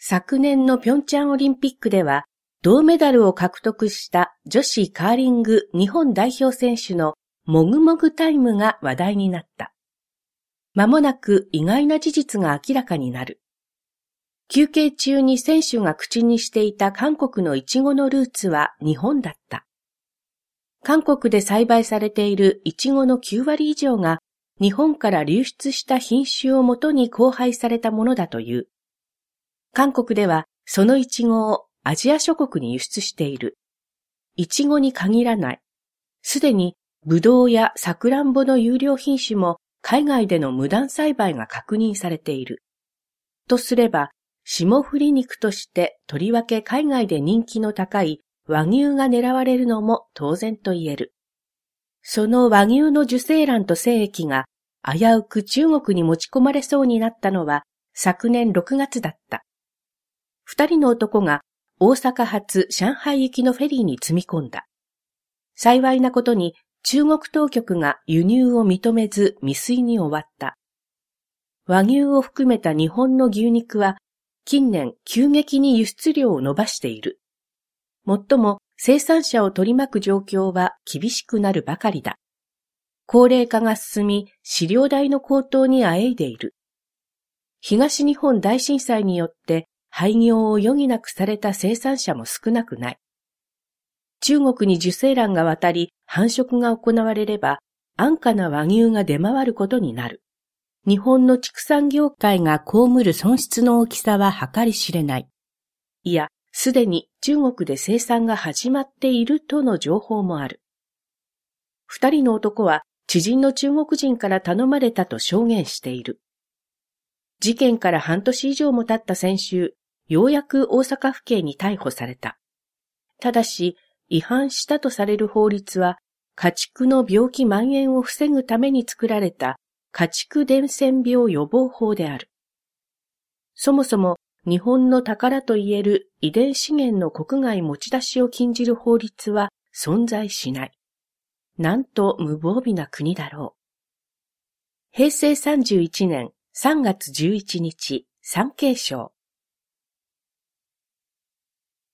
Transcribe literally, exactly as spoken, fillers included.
昨年のピョンチャンオリンピックでは、銅メダルを獲得した女子カーリング日本代表選手のもぐもぐタイムが話題になった。まもなく意外な事実が明らかになる。休憩中に選手が口にしていた韓国のイチゴのルーツは日本だった。韓国で栽培されているイチゴのきゅうわり以上が日本から流出した品種をもとに交配されたものだという。韓国ではそのイチゴをアジア諸国に輸出している。イチゴに限らない。すでにブドウやサクランボの優良品種も海外での無断栽培が確認されている。とすれば、霜降り肉としてとりわけ海外で人気の高い和牛が狙われるのも当然と言える。その和牛の受精卵と精液が危うく中国に持ち込まれそうになったのは昨年ろくがつだった。二人の男が大阪発上海行きのフェリーに積み込んだ。幸いなことに中国当局が輸入を認めず未遂に終わった。和牛を含めた日本の牛肉は近年急激に輸出量を伸ばしている。もっとも生産者を取り巻く状況は厳しくなるばかりだ。高齢化が進み飼料代の高騰にあえいでいる。東日本大震災によって廃業を余儀なくされた生産者も少なくない。中国に受精卵が渡り繁殖が行われれば安価な和牛が出回ることになる。日本の畜産業界が被る損失の大きさは計り知れない。いや、すでに中国で生産が始まっているとの情報もある。二人の男は知人の中国人から頼まれたと証言している。事件から半年以上も経った先週、ようやく大阪府警に逮捕された。ただし、違反したとされる法律は、家畜の病気蔓延を防ぐために作られた家畜伝染病予防法である。そもそも日本の宝といえる遺伝資源の国外持ち出しを禁じる法律は存在しない。なんと無防備な国だろう。へいせいさんじゅういちねんさんがつじゅういちにち、産経省。